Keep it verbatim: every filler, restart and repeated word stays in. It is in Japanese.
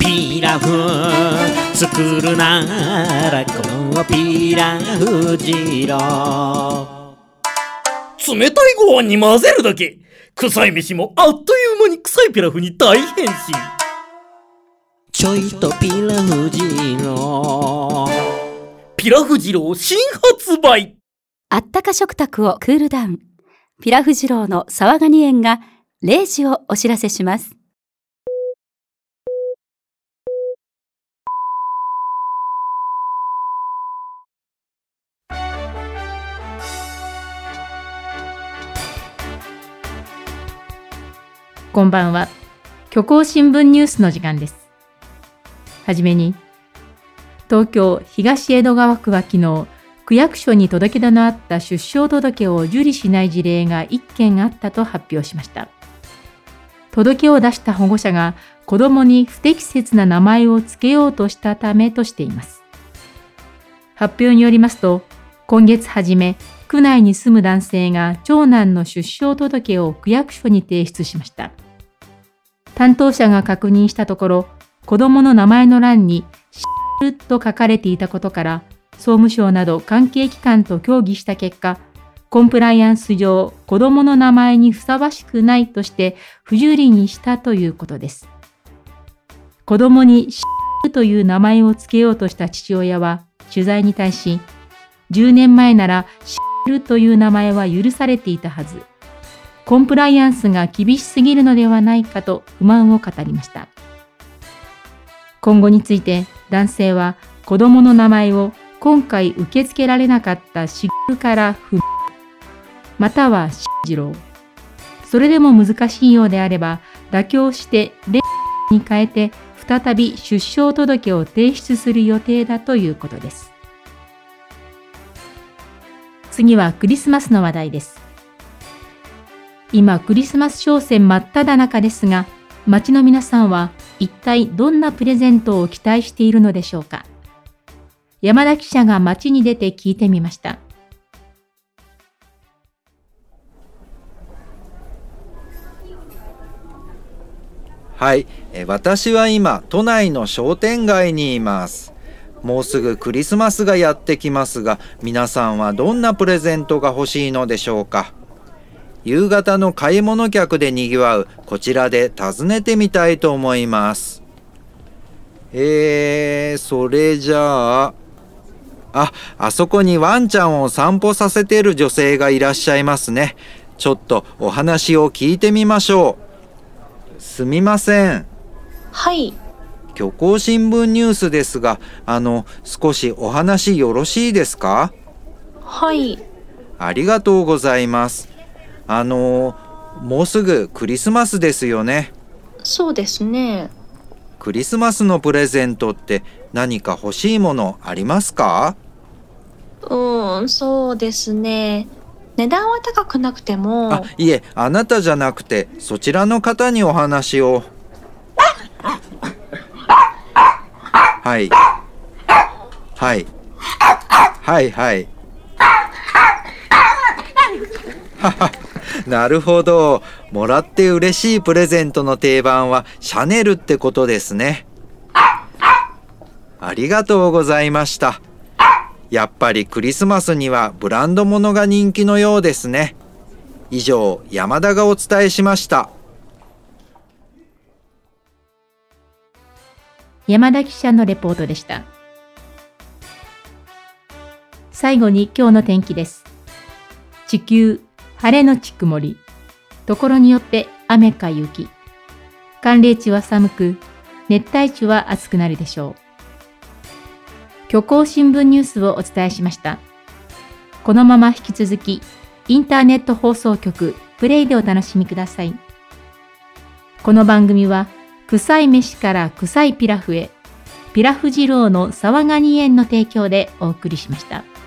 ピラフ作るならこのピラフ二郎。 冷たいご飯に混ぜるだけ、臭い飯もあっという間に臭いピラフに大変身。 ちょいとピラフ二郎。 ピラフ二郎新発売。 あったか食卓をクールダウン。ピラフ二郎の沢ガニ園がれいじをお知らせします。 こんばんは。虚構新聞ニュースの時間です。はじめに、東京東江戸川区は昨日、区役所に届け出のあった出生届を受理しない事例がいっけんあったと発表しました。届けを出した保護者が子どもに不適切な名前を付けようとしたためとしています。発表によりますと、今月初め、区内に住む男性が長男の出生届を区役所に提出しました。担当者が確認したところ、子どもの名前の欄にしると書かれていたことから、総務省など関係機関と協議した結果、コンプライアンス上、子どもの名前にふさわしくないとして不受理にしたということです。子どもにしるという名前を付けようとした父親は、取材に対し、じゅうねんまえならしるという名前は許されていたはず。コンプライアンスが厳しすぎるのではないかと不満を語りました。今後について男性は子どもの名前を今回受け付けられなかったしぐからふまたはしじろう。それでも難しいようであれば妥協してれに変えて再び出生届を提出する予定だということです。次はクリスマスの話題です。今クリスマス商戦真っ只中ですが、街の皆さんは一体どんなプレゼントを期待しているのでしょうか。山田記者が街に出て聞いてみました。 はい、え私は今都内の商店街にいます。もうすぐクリスマスがやってきますが、皆さんはどんなプレゼントが欲しいのでしょうか。夕方の買い物客でにぎわうこちらで訪ねてみたいと思います。えー、それじゃあ、あ、あそこにワンちゃんを散歩させている女性がいらっしゃいますね。ちょっとお話を聞いてみましょう。すみません。 はい。 虚構新聞ニュースですが、あの、少しお話よろしいですか？ はい。 ありがとうございます。あの、もうすぐクリスマスですよね。 そうですね。 クリスマスのプレゼントって何か欲しいものありますか？ うーん、そうですね。値段は高くなくても。 あ、いえ、あなたじゃなくてそちらの方にお話を。はい。はい。はいはい。はは。なるほど。もらって嬉しいプレゼントの定番はシャネルってことですね。ありがとうございました。やっぱりクリスマスにはブランド物が人気のようですね。以上、山田がお伝えしました。 山田記者のレポートでした。最後に今日の天気です。地球晴れのち曇り、ところによって雨か雪。寒冷地は寒く、熱帯地は暑くなるでしょう。虚構新聞ニュースをお伝えしました。このまま引き続き、インターネット放送局プレイでお楽しみください。この番組は、臭い飯から臭いピラフへ、ピラフ二郎の沢ガニ園の提供でお送りしました。